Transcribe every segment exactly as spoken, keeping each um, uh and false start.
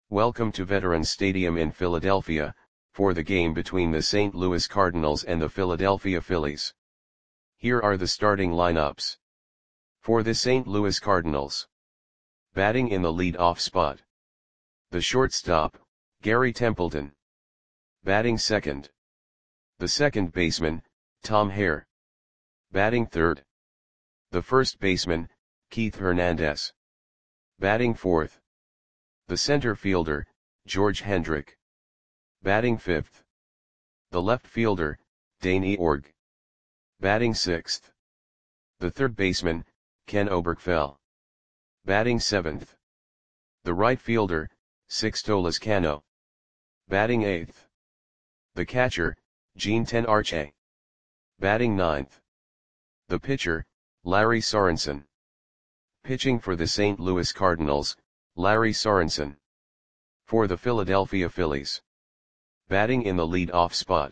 Welcome to Veterans Stadium in Philadelphia, for the game between the Saint Louis Cardinals and the Philadelphia Phillies. Here are the starting lineups. For the Saint Louis Cardinals. Batting in the lead-off spot. The shortstop, Gary Templeton. Batting second. The second baseman, Tom Hare. Batting third. The first baseman, Keith Hernandez. Batting fourth. The center fielder, George Hendrick. Batting fifth. The left fielder, Dane Eorg. Batting sixth. The third baseman, Ken Oberkfell. Batting seventh. The right fielder, Sixto Lezcano. Batting eighth. The catcher, Gene Tenarche. Batting ninth. The pitcher, Larry Sorensen. Pitching for the Saint Louis Cardinals, Larry Sorensen. For the Philadelphia Phillies. Batting in the lead-off spot.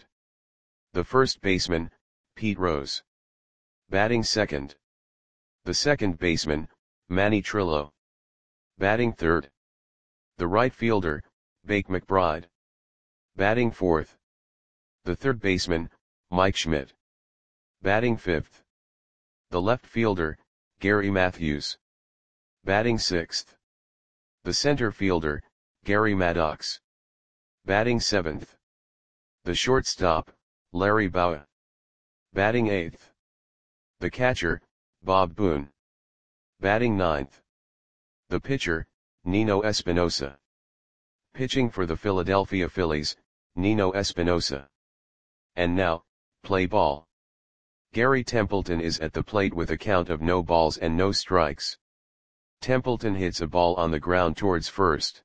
The first baseman, Pete Rose. Batting second. The second baseman, Manny Trillo. Batting third. The right fielder, Bake McBride. Batting fourth. The third baseman, Mike Schmidt. Batting fifth. The left fielder, Gary Matthews. Batting sixth. The center fielder, Gary Maddox. Batting seventh. The shortstop, Larry Bowa. Batting eighth. The catcher, Bob Boone. Batting ninth. The pitcher, Nino Espinosa. Pitching for the Philadelphia Phillies, Nino Espinosa. And now, play ball. Gary Templeton is at the plate with a count of no balls and no strikes. Templeton hits a ball on the ground towards first.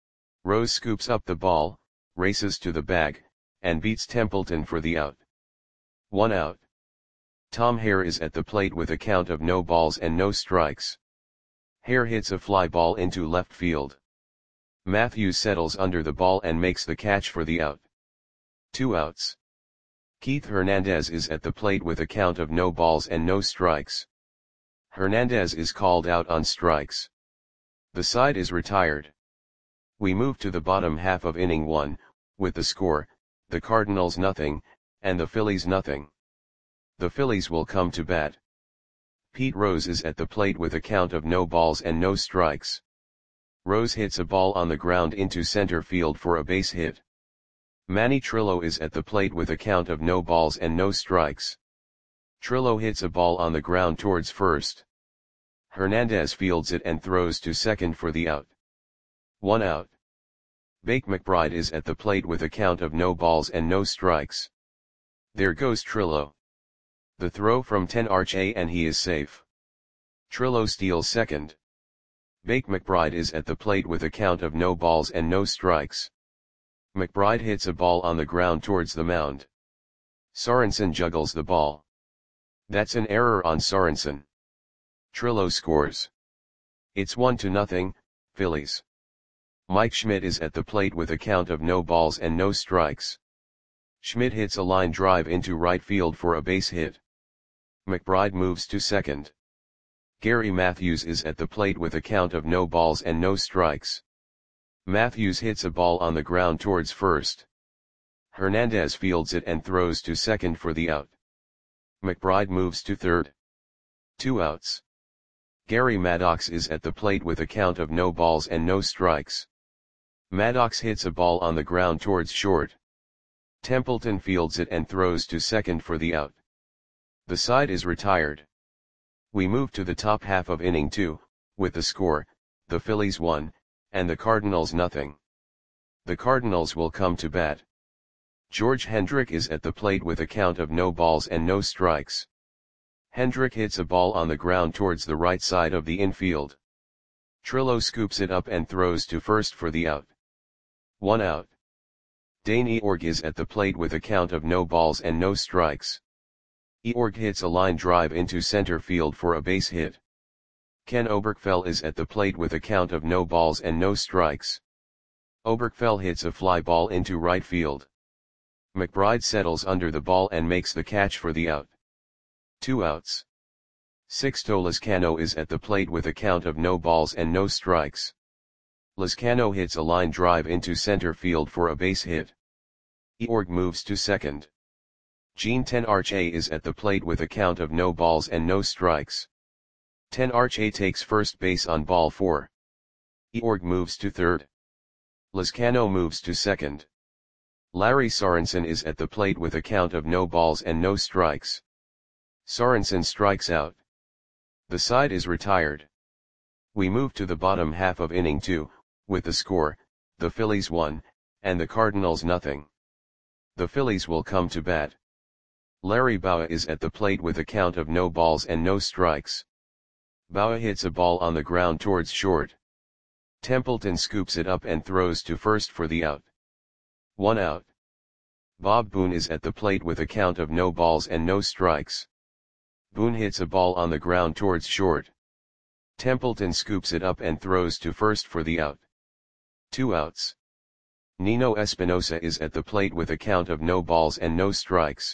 Rose scoops up the ball, races to the bag, and beats Templeton for the out. One out. Tom Hare is at the plate with a count of no balls and no strikes. Hare hits a fly ball into left field. Matthews settles under the ball and makes the catch for the out. Two outs. Keith Hernandez is at the plate with a count of no balls and no strikes. Hernandez is called out on strikes. The side is retired. We move to the bottom half of inning one, with the score, the Cardinals nothing, and the Phillies nothing. The Phillies will come to bat. Pete Rose is at the plate with a count of no balls and no strikes. Rose hits a ball on the ground into center field for a base hit. Manny Trillo is at the plate with a count of no balls and no strikes. Trillo hits a ball on the ground towards first. Hernandez fields it and throws to second for the out. One out. Bake McBride is at the plate with a count of no balls and no strikes. There goes Trillo. The throw from Tenarche and he is safe. Trillo steals second. Bake McBride is at the plate with a count of no balls and no strikes. McBride hits a ball on the ground towards the mound. Sorensen juggles the ball. That's an error on Sorensen. Trillo scores. It's one to nothing, Phillies. Mike Schmidt is at the plate with a count of no balls and no strikes. Schmidt hits a line drive into right field for a base hit. McBride moves to second. Gary Matthews is at the plate with a count of no balls and no strikes. Matthews hits a ball on the ground towards first. Hernandez fields it and throws to second for the out. McBride moves to third. Two outs. Gary Maddox is at the plate with a count of no balls and no strikes. Maddox hits a ball on the ground towards short. Templeton fields it and throws to second for the out. The side is retired. We move to the top half of inning two, with the score, the Phillies one, and the Cardinals nothing. The Cardinals will come to bat. George Hendrick is at the plate with a count of no balls and no strikes. Hendrick hits a ball on the ground towards the right side of the infield. Trillo scoops it up and throws to first for the out. One out. Dane Eorg is at the plate with a count of no balls and no strikes. Eorg hits a line drive into center field for a base hit. Ken Oberkfell is at the plate with a count of no balls and no strikes. Oberkfell hits a fly ball into right field. McBride settles under the ball and makes the catch for the out. Two outs. Sixto Lezcano is at the plate with a count of no balls and no strikes. Lezcano hits a line drive into center field for a base hit. Eorg moves to second. Jean Tenarche is at the plate with a count of no balls and no strikes. Tenarche takes first base on ball four. Eorg moves to third. Lezcano moves to second. Larry Sorensen is at the plate with a count of no balls and no strikes. Sorensen strikes out. The side is retired. We move to the bottom half of inning two, with the score, the Phillies one, and the Cardinals nothing. The Phillies will come to bat. Larry Bowa is at the plate with a count of no balls and no strikes. Bowa hits a ball on the ground towards short. Templeton scoops it up and throws to first for the out. One out. Bob Boone is at the plate with a count of no balls and no strikes. Boone hits a ball on the ground towards short. Templeton scoops it up and throws to first for the out. Two outs. Nino Espinosa is at the plate with a count of no balls and no strikes.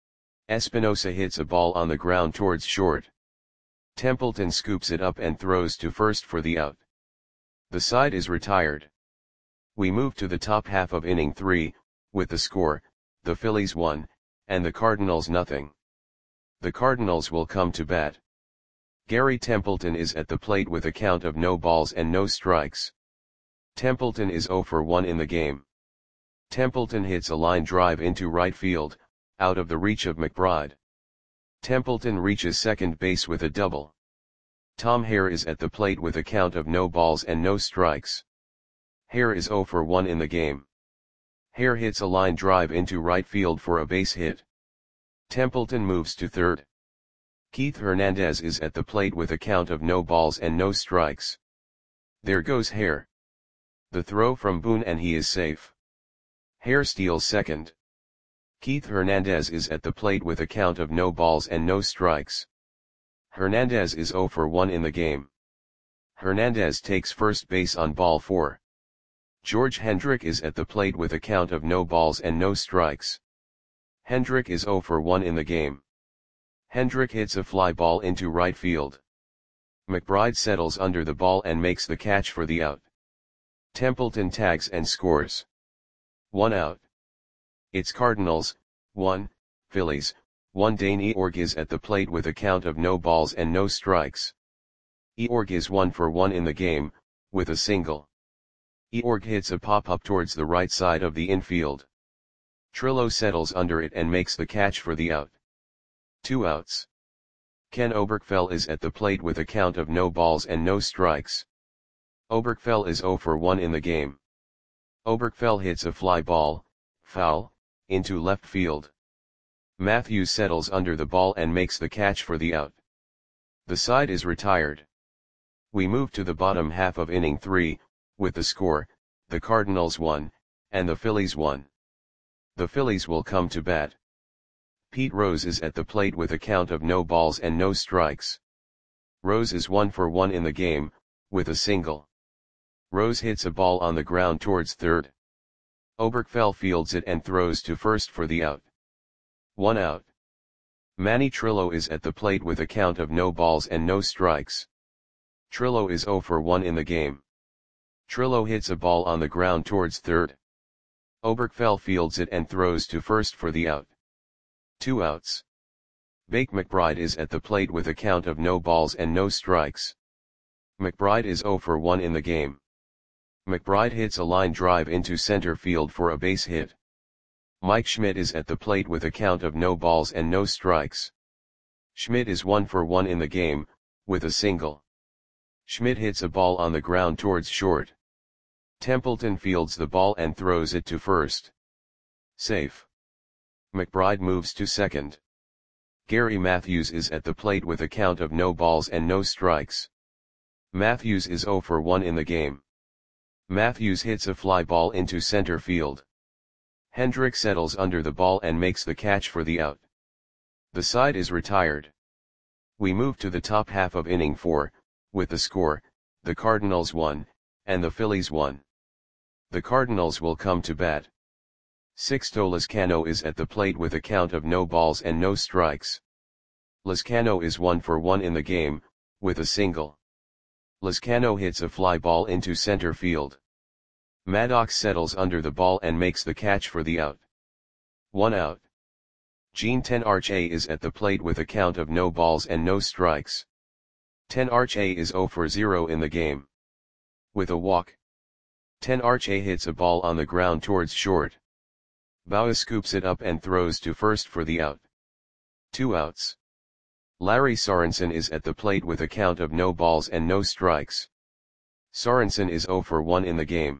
Espinosa hits a ball on the ground towards short. Templeton scoops it up and throws to first for the out. The side is retired. We move to the top half of inning three, with the score, the Phillies one, and the Cardinals nothing. The Cardinals will come to bat. Gary Templeton is at the plate with a count of no balls and no strikes. Templeton is oh for one in the game. Templeton hits a line drive into right field, out of the reach of McBride. Templeton reaches second base with a double. Tom Hare is at the plate with a count of no balls and no strikes. Hare is oh for one in the game. Hare hits a line drive into right field for a base hit. Templeton moves to third. Keith Hernandez is at the plate with a count of no balls and no strikes. There goes Hare. The throw from Boone and he is safe. Hare steals second. Keith Hernandez is at the plate with a count of no balls and no strikes. Hernandez is oh for one in the game. Hernandez takes first base on ball four. George Hendrick is at the plate with a count of no balls and no strikes. Hendrick is oh for one in the game. Hendrick hits a fly ball into right field. McBride settles under the ball and makes the catch for the out. Templeton tags and scores. One out. It's Cardinals, one, Phillies, one. Dane Eorg is at the plate with a count of no balls and no strikes. Eorg is one for one in the game, with a single. Eorg hits a pop-up towards the right side of the infield. Trillo settles under it and makes the catch for the out. Two outs. Ken Oberkfell is at the plate with a count of no balls and no strikes. Oberkfell is oh for one in the game. Oberkfell hits a fly ball, foul, into left field. Matthews settles under the ball and makes the catch for the out. The side is retired. We move to the bottom half of inning three, with the score, the Cardinals one, and the Phillies one. The Phillies will come to bat. Pete Rose is at the plate with a count of no balls and no strikes. Rose is one for one in the game, with a single. Rose hits a ball on the ground towards third. Oberkfell fields it and throws to first for the out. One out. Manny Trillo is at the plate with a count of no balls and no strikes. Trillo is oh for one in the game. Trillo hits a ball on the ground towards third. Oberkfell fields it and throws to first for the out. Two outs. Bake McBride is at the plate with a count of no balls and no strikes. McBride is oh for one in the game. McBride hits a line drive into center field for a base hit. Mike Schmidt is at the plate with a count of no balls and no strikes. Schmidt is one for one in the game, with a single. Schmidt hits a ball on the ground towards short. Templeton fields the ball and throws it to first. Safe. McBride moves to second. Gary Matthews is at the plate with a count of no balls and no strikes. Matthews is oh for one in the game. Matthews hits a fly ball into center field. Hendrick settles under the ball and makes the catch for the out. The side is retired. We move to the top half of inning four, with the score, the Cardinals one, and the Phillies one. The Cardinals will come to bat. Sixto Lezcano is at the plate with a count of no balls and no strikes. Lezcano is one for one in the game, with a single. Lezcano hits a fly ball into center field. Maddox settles under the ball and makes the catch for the out. One out. Jean Tenarche is at the plate with a count of no balls and no strikes. Tenarche is zero for zero in the game. With a walk, Tenarche hits a ball on the ground towards short. Bauer scoops it up and throws to first for the out. Two outs. Larry Sorensen is at the plate with a count of no balls and no strikes. Sorensen is zero for one in the game.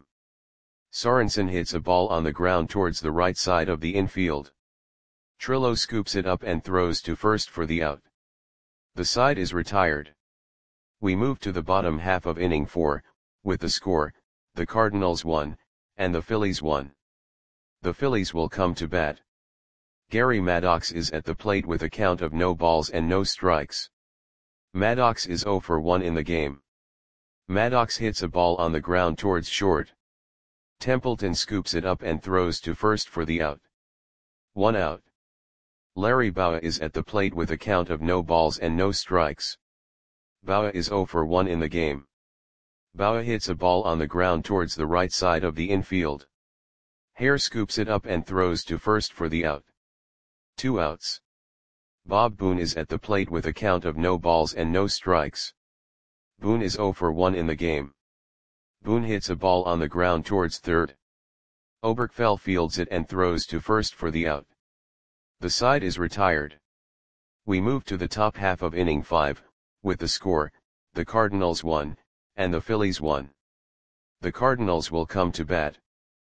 Sorensen hits a ball on the ground towards the right side of the infield. Trillo scoops it up and throws to first for the out. The side is retired. We move to the bottom half of inning four, with the score, the Cardinals won, and the Phillies won. The Phillies will come to bat. Gary Maddox is at the plate with a count of no balls and no strikes. Maddox is zero for one in the game. Maddox hits a ball on the ground towards short. Templeton scoops it up and throws to first for the out. One out. Larry Bauer is at the plate with a count of no balls and no strikes. Bauer is zero for one in the game. Bauer hits a ball on the ground towards the right side of the infield. Hare scoops it up and throws to first for the out. Two outs. Bob Boone is at the plate with a count of no balls and no strikes. Boone is zero for one in the game. Boone hits a ball on the ground towards third. Oberkfell fields it and throws to first for the out. The side is retired. We move to the top half of inning five, with the score, the Cardinals won, and the Phillies won. The Cardinals will come to bat.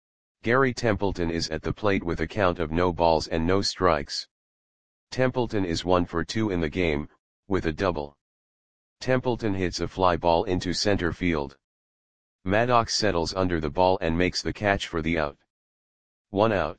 Gary Templeton is at the plate with a count of no balls and no strikes. Templeton is one for two in the game, with a double. Templeton hits a fly ball into center field. Maddox settles under the ball and makes the catch for the out. One out.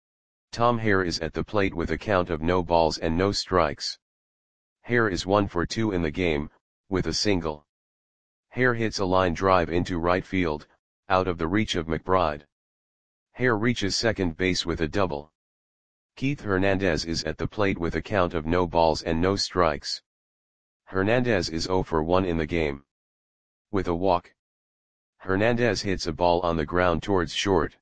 Tom Hare is at the plate with a count of no balls and no strikes. Hare is one for two in the game, with a single. Hare hits a line drive into right field, out of the reach of McBride. Hare reaches second base with a double. Keith Hernandez is at the plate with a count of no balls and no strikes. Hernandez is zero for one in the game. With a walk, Hernandez hits a ball on the ground towards short.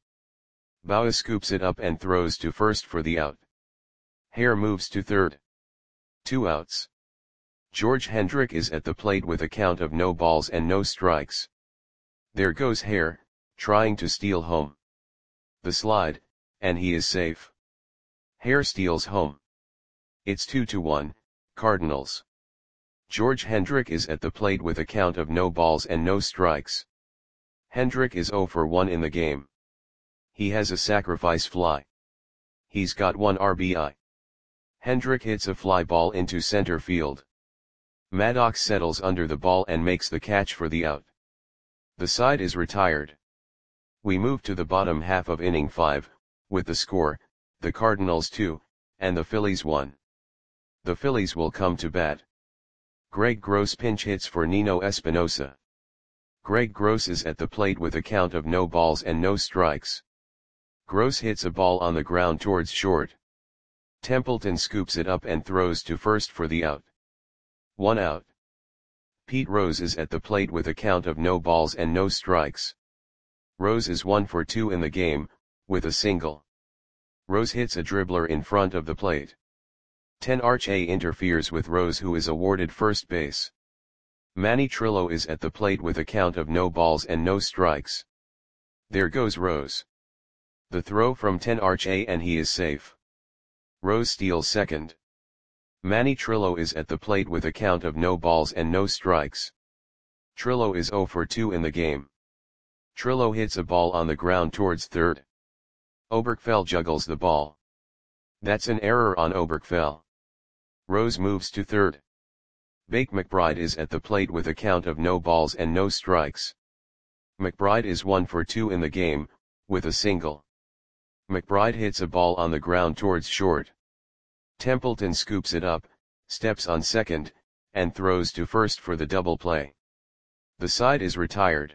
Bauer scoops it up and throws to first for the out. Hare moves to third. Two outs. George Hendrick is at the plate with a count of no balls and no strikes. There goes Hare, trying to steal home. The slide, and he is safe. Hare steals home. It's two to one, Cardinals. George Hendrick is at the plate with a count of no balls and no strikes. Hendrick is zero for one in the game. He has a sacrifice fly. He's got one R B I. Hendrick hits a fly ball into center field. Maddox settles under the ball and makes the catch for the out. The side is retired. We move to the bottom half of inning five, with the score, the Cardinals two, and the Phillies one. The Phillies will come to bat. Greg Gross pinch hits for Nino Espinosa. Greg Gross is at the plate with a count of no balls and no strikes. Gross hits a ball on the ground towards short. Templeton scoops it up and throws to first for the out. One out. Pete Rose is at the plate with a count of no balls and no strikes. Rose is one for two in the game, with a single. Rose hits a dribbler in front of the plate. Tenarche interferes with Rose, who is awarded first base. Manny Trillo is at the plate with a count of no balls and no strikes. There goes Rose. The throw from Tenarche and he is safe. Rose steals second. Manny Trillo is at the plate with a count of no balls and no strikes. Trillo is zero for two in the game. Trillo hits a ball on the ground towards third. Oberkfell juggles the ball. That's an error on Oberkfell. Rose moves to third. Bake McBride is at the plate with a count of no balls and no strikes. McBride is one for two in the game, with a single. McBride hits a ball on the ground towards short. Templeton scoops it up, steps on second, and throws to first for the double play. The side is retired.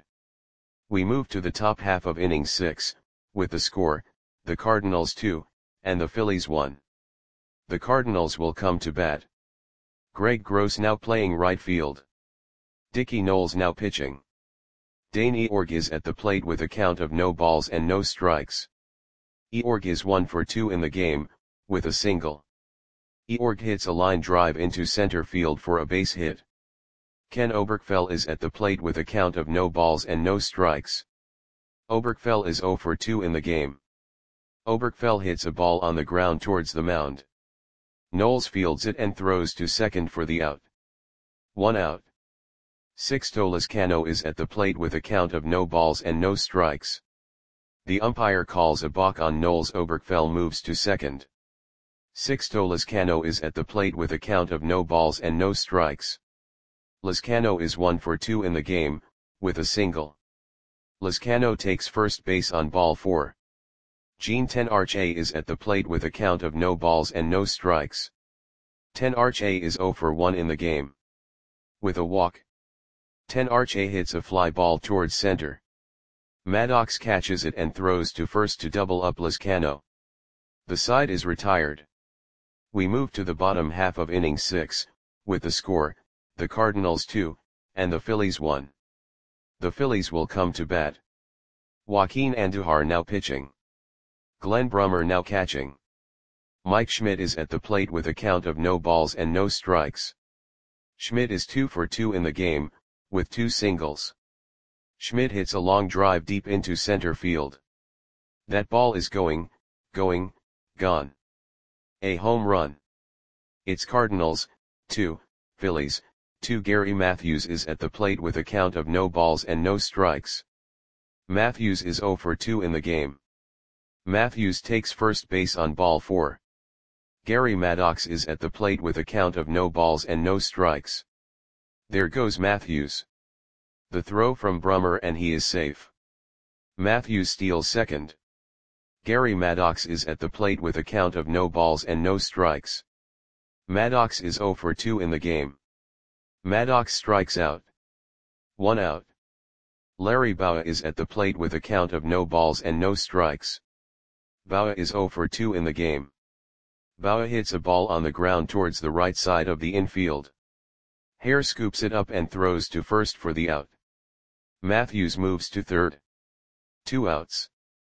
We move to the top half of inning six, with the score, the Cardinals two, and the Phillies one. The Cardinals will come to bat. Greg Gross now playing right field. Dickie Knowles now pitching. Dane Eorg is at the plate with a count of no balls and no strikes. Eorg is one for two in the game, with a single. Eorg hits a line drive into center field for a base hit. Ken Oberkfell is at the plate with a count of no balls and no strikes. Oberkfell is zero for two in the game. Oberkfell hits a ball on the ground towards the mound. Knowles fields it and throws to second for the out. One out. Sixto Lezcano is at the plate with a count of no balls and no strikes. The umpire calls a balk on Knowles. Oberkfell moves to second. Sixto Lezcano is at the plate with a count of no balls and no strikes. Lezcano is one for two in the game, with a single. Lezcano takes first base on ball four. Gene Tenarche is at the plate with a count of no balls and no strikes. Tenarche is zero for one in the game. With a walk, Tenarche hits a fly ball towards center. Maddox catches it and throws to first to double up Lezcano. The side is retired. We move to the bottom half of inning six, with the score, the Cardinals two, and the Phillies one. The Phillies will come to bat. Joaquin Andujar now pitching. Glenn Brummer now catching. Mike Schmidt is at the plate with a count of no balls and no strikes. Schmidt is two for two in the game, with two singles. Schmidt hits a long drive deep into center field. That ball is going, going, gone. A home run. It's Cardinals, two, Phillies, two. Gary Matthews is at the plate with a count of no balls and no strikes. Matthews is zero for two in the game. Matthews takes first base on ball four. Gary Maddox is at the plate with a count of no balls and no strikes. There goes Matthews. The throw from Brummer and he is safe. Matthews steals second. Gary Maddox is at the plate with a count of no balls and no strikes. Maddox is zero for two in the game. Maddox strikes out. One out. Larry Bowa is at the plate with a count of no balls and no strikes. Bowa is zero for two in the game. Bowa hits a ball on the ground towards the right side of the infield. Hare scoops it up and throws to first for the out. Matthews moves to third. Two outs.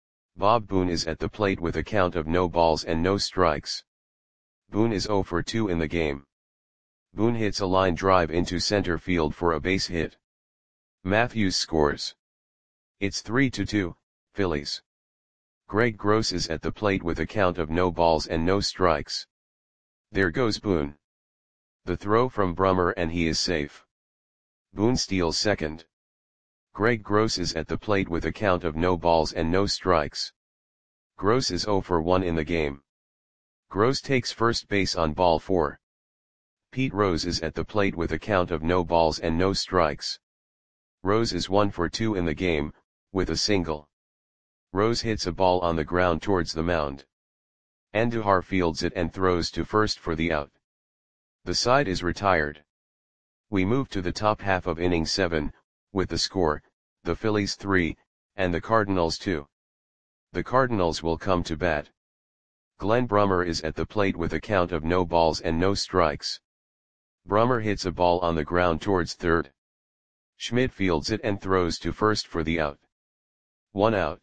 Bob Boone is at the plate with a count of no balls and no strikes. Boone is zero for two in the game. Boone hits a line drive into center field for a base hit. Matthews scores. It's three to two, Phillies. Greg Gross is at the plate with a count of no balls and no strikes. There goes Boone. The throw from Brummer and he is safe. Boone steals second. Greg Gross is at the plate with a count of no balls and no strikes. Gross is zero for one in the game. Gross takes first base on ball four. Pete Rose is at the plate with a count of no balls and no strikes. Rose is one for two in the game, with a single. Rose hits a ball on the ground towards the mound. Andujar fields it and throws to first for the out. The side is retired. We move to the top half of inning seven, with the score, the Phillies three, and the Cardinals two. The Cardinals will come to bat. Glenn Brummer is at the plate with a count of no balls and no strikes. Brummer hits a ball on the ground towards third. Schmidt fields it and throws to first for the out. One out.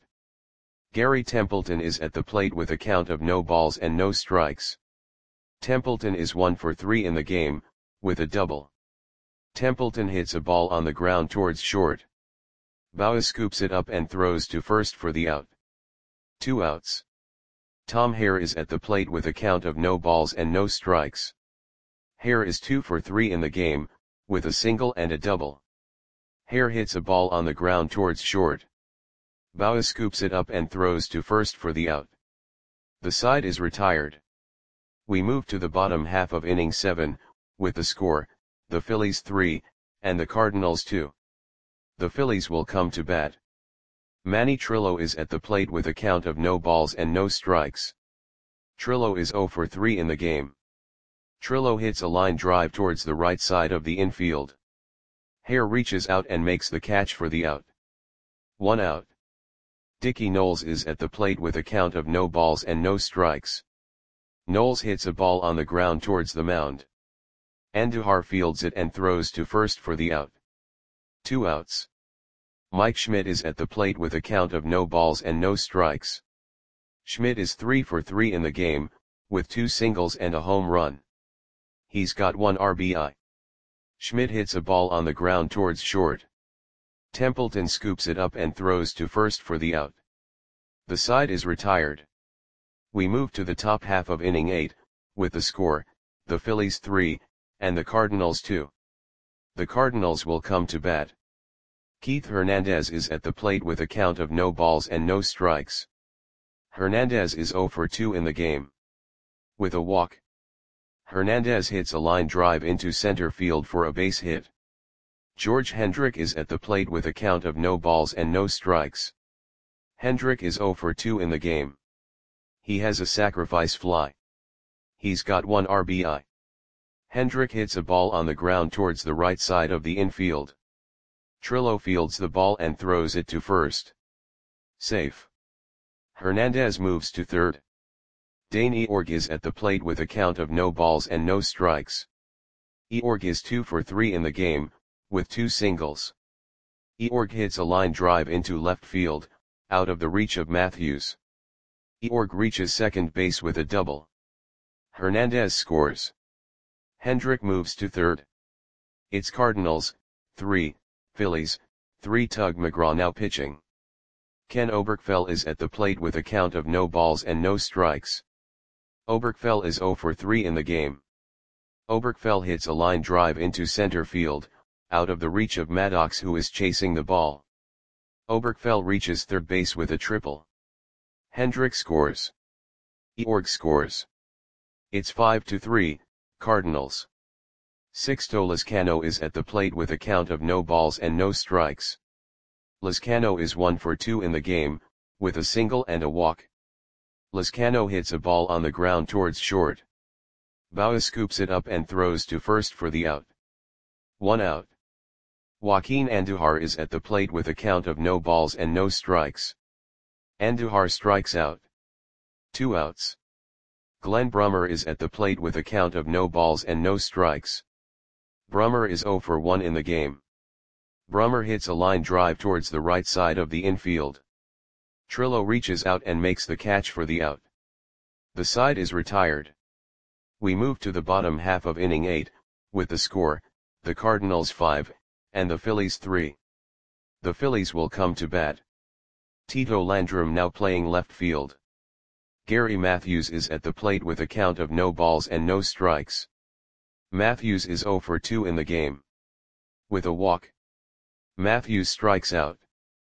Gary Templeton is at the plate with a count of no balls and no strikes. Templeton is one for three in the game, with a double. Templeton hits a ball on the ground towards short. Bowa scoops it up and throws to first for the out. Two outs. Tom Hare is at the plate with a count of no balls and no strikes. Hare is two for three in the game, with a single and a double. Hare hits a ball on the ground towards short. Bowa scoops it up and throws to first for the out. The side is retired. We move to the bottom half of inning seven, with the score, the Phillies three, and the Cardinals two. The Phillies will come to bat. Manny Trillo is at the plate with a count of no balls and no strikes. Trillo is zero for three in the game. Trillo hits a line drive towards the right side of the infield. Hare reaches out and makes the catch for the out. One out. Dickie Knowles is at the plate with a count of no balls and no strikes. Knowles hits a ball on the ground towards the mound. Andujar fields it and throws to first for the out. Two outs. Mike Schmidt is at the plate with a count of no balls and no strikes. Schmidt is three for three in the game, with two singles and a home run. He's got one R B I. Schmidt hits a ball on the ground towards short. Templeton scoops it up and throws to first for the out. The side is retired. We move to the top half of inning eight, with the score, the Phillies three, and the Cardinals two. The Cardinals will come to bat. Keith Hernandez is at the plate with a count of no balls and no strikes. Hernandez is zero for two in the game. With a walk, Hernandez hits a line drive into center field for a base hit. George Hendrick is at the plate with a count of no balls and no strikes. Hendrick is zero for two in the game. He has a sacrifice fly. He's got one R B I. Hendrick hits a ball on the ground towards the right side of the infield. Trillo fields the ball and throws it to first. Safe. Hernandez moves to third. Dane Eorg is at the plate with a count of no balls and no strikes. Eorg is two for three in the game, with two singles. Eorg hits a line drive into left field, out of the reach of Matthews. Eorg reaches second base with a double. Hernandez scores. Hendrick moves to third. It's Cardinals, three, Phillies, three. Tug McGraw now pitching. Ken Oberkfell is at the plate with a count of no balls and no strikes. Oberkfell is zero for three in the game. Oberkfell hits a line drive into center field, out of the reach of Maddox who is chasing the ball. Oberkfell reaches third base with a triple. Hendrick scores. Eorg scores. It's five to three, Cardinals. Sixto Lizcano is at the plate with a count of no balls and no strikes. Lizcano is one for two in the game, with a single and a walk. Lizcano hits a ball on the ground towards short. Bauer scoops it up and throws to first for the out. One out. Joaquin Andujar is at the plate with a count of no balls and no strikes. Andujar strikes out. Two outs. Glenn Brummer is at the plate with a count of no balls and no strikes. Brummer is zero for one in the game. Brummer hits a line drive towards the right side of the infield. Trillo reaches out and makes the catch for the out. The side is retired. We move to the bottom half of inning eight, with the score, the Cardinals five, and the Phillies three. The Phillies will come to bat. Tito Landrum now playing left field. Gary Matthews is at the plate with a count of no balls and no strikes. Matthews is zero for two in the game. With a walk, Matthews strikes out.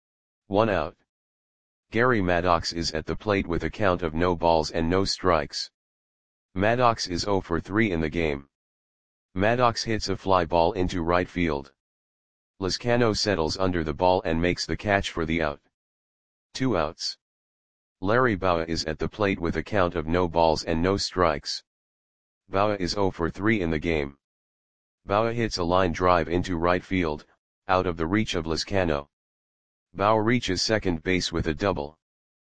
One out. Gary Maddox is at the plate with a count of no balls and no strikes. Maddox is zero for three in the game. Maddox hits a fly ball into right field. Lizcano settles under the ball and makes the catch for the out. Two outs. Larry Bowa is at the plate with a count of no balls and no strikes. Bowa is zero for three in the game. Bowa hits a line drive into right field, out of the reach of Lizcano. Bowa reaches second base with a double.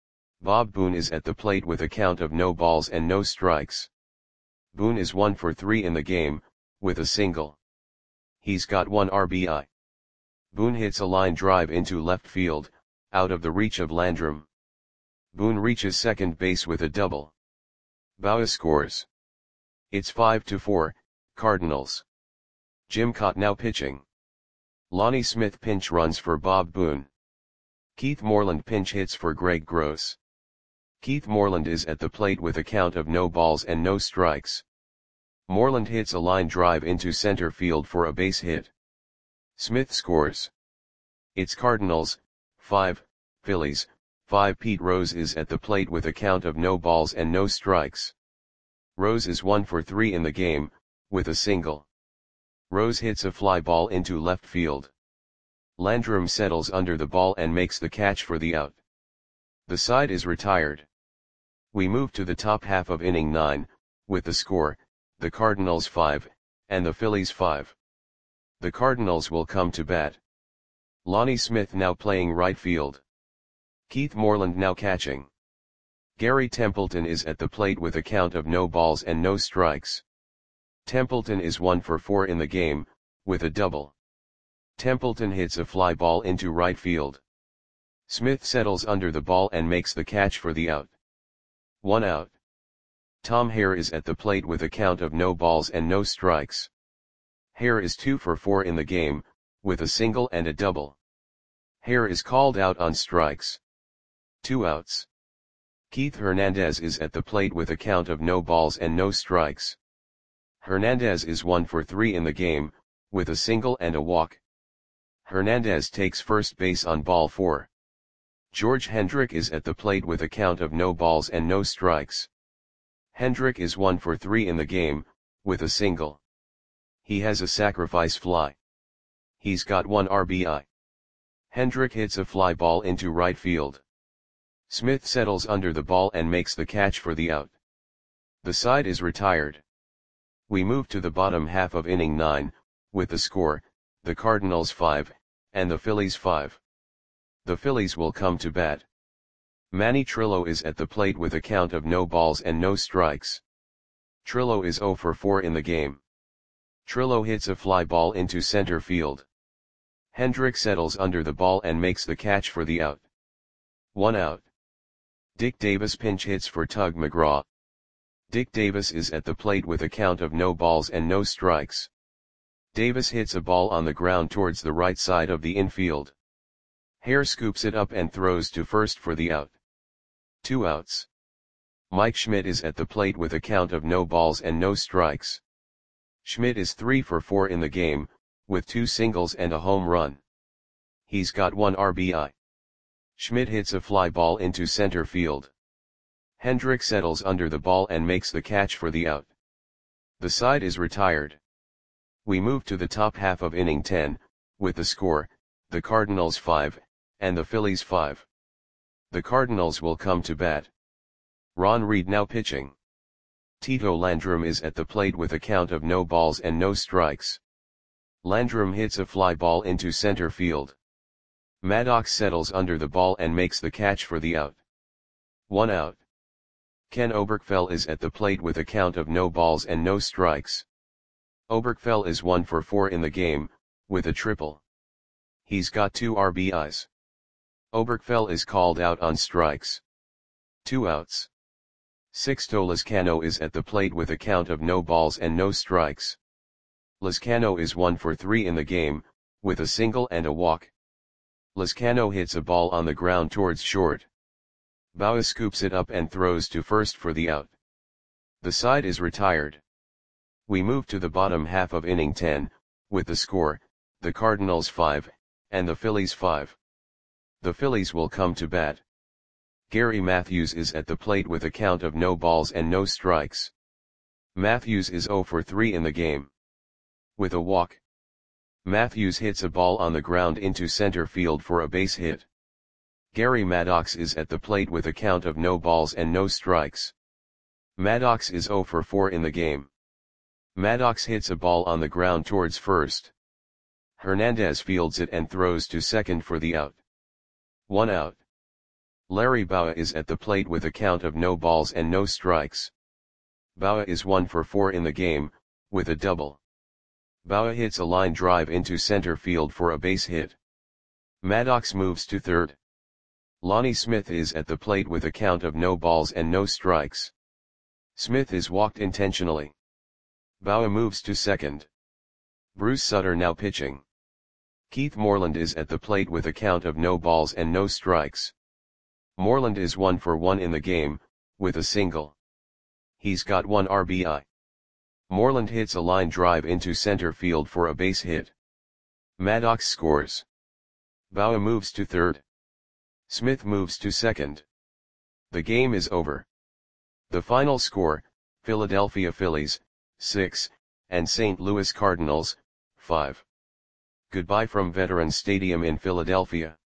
Bob Boone is at the plate with a count of no balls and no strikes. Boone is one for three in the game, with a single. He's got one R B I. Boone hits a line drive into left field, out of the reach of Landrum. Boone reaches second base with a double. Bowa scores. It's five to four, Cardinals. Jim Cott now pitching. Lonnie Smith pinch runs for Bob Boone. Keith Moreland pinch hits for Greg Gross. Keith Moreland is at the plate with a count of no balls and no strikes. Moreland hits a line drive into center field for a base hit. Smith scores. It's Cardinals, five, Phillies, five. Pete Rose is at the plate with a count of no balls and no strikes. Rose is one for three in the game, with a single. Rose hits a fly ball into left field. Landrum settles under the ball and makes the catch for the out. The side is retired. We move to the top half of inning nine, with the score, the Cardinals five, and the Phillies five. The Cardinals will come to bat. Lonnie Smith now playing right field. Keith Moreland now catching. Gary Templeton is at the plate with a count of no balls and no strikes. Templeton is one for four in the game, with a double. Templeton hits a fly ball into right field. Smith settles under the ball and makes the catch for the out. One out. Tom Hare is at the plate with a count of no balls and no strikes. Hare is two for four in the game, with a single and a double. Hare is called out on strikes. Two outs. Keith Hernandez is at the plate with a count of no balls and no strikes. Hernandez is one for three in the game, with a single and a walk. Hernandez takes first base on ball four. George Hendrick is at the plate with a count of no balls and no strikes. Hendrick is one for three in the game, with a single. He has a sacrifice fly. He's got one R B I. Hendrick hits a fly ball into right field. Smith settles under the ball and makes the catch for the out. The side is retired. We move to the bottom half of inning nine, with the score, the Cardinals five, and the Phillies five. The Phillies will come to bat. Manny Trillo is at the plate with a count of no balls and no strikes. Trillo is zero for four in the game. Trillo hits a fly ball into center field. Hendrick settles under the ball and makes the catch for the out. One out. Dick Davis pinch hits for Tug McGraw. Dick Davis is at the plate with a count of no balls and no strikes. Davis hits a ball on the ground towards the right side of the infield. Hare scoops it up and throws to first for the out. Two outs. Mike Schmidt is at the plate with a count of no balls and no strikes. Schmidt is three for four in the game, with two singles and a home run. He's got one R B I. Schmidt hits a fly ball into center field. Hendrick settles under the ball and makes the catch for the out. The side is retired. We move to the top half of inning ten, with the score, the Cardinals five, and the Phillies five. The Cardinals will come to bat. Ron Reed now pitching. Tito Landrum is at the plate with a count of no balls and no strikes. Landrum hits a fly ball into center field. Maddox settles under the ball and makes the catch for the out. One out. Ken Oberkfell is at the plate with a count of no balls and no strikes. Oberkfell is one for four in the game, with a triple. He's got two R B Is. Oberkfell is called out on strikes. Two outs. Sixto Lizcano is at the plate with a count of no balls and no strikes. Lizcano is one for three in the game, with a single and a walk. Lizcano hits a ball on the ground towards short. Bauer scoops it up and throws to first for the out. The side is retired. We move to the bottom half of inning ten, with the score, the Cardinals five, and the Phillies five. The Phillies will come to bat. Gary Matthews is at the plate with a count of no balls and no strikes. Matthews is zero for three in the game. With a walk. Matthews hits a ball on the ground into center field for a base hit. Gary Maddox is at the plate with a count of no balls and no strikes. Maddox is zero for four in the game. Maddox hits a ball on the ground towards first. Hernandez fields it and throws to second for the out. One out. Larry Bowa is at the plate with a count of no balls and no strikes. Bowa is one for four in the game, with a double. Bowa hits a line drive into center field for a base hit. Maddox moves to third. Lonnie Smith is at the plate with a count of no balls and no strikes. Smith is walked intentionally. Bowa moves to second. Bruce Sutter now pitching. Keith Moreland is at the plate with a count of no balls and no strikes. Moreland is one for one in the game, with a single. He's got one R B I. Moreland hits a line drive into center field for a base hit. Maddox scores. Bowa moves to third. Smith moves to second. The game is over. The final score, Philadelphia Phillies, six, and Saint Louis Cardinals, five. Goodbye from Veterans Stadium in Philadelphia.